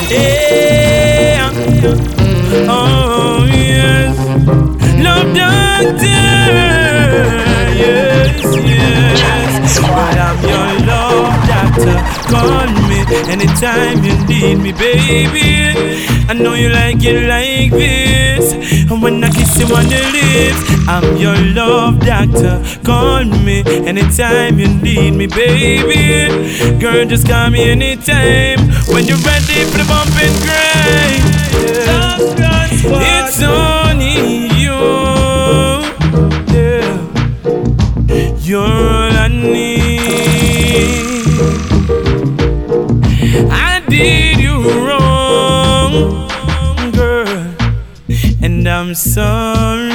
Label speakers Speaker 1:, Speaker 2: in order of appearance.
Speaker 1: Yeah. Oh yes, love doctor. Yes, yes. But I'm your love doctor. Call me anytime you need me, baby. I know you like it like this. And when I kiss you on the lips, I'm your love doctor. Call me anytime you need me, baby. Girl, just call me anytime when you're ready for the bump and grind. Yeah. It's only you. Yeah. You're all I need. I did you wrong, girl, and I'm sorry.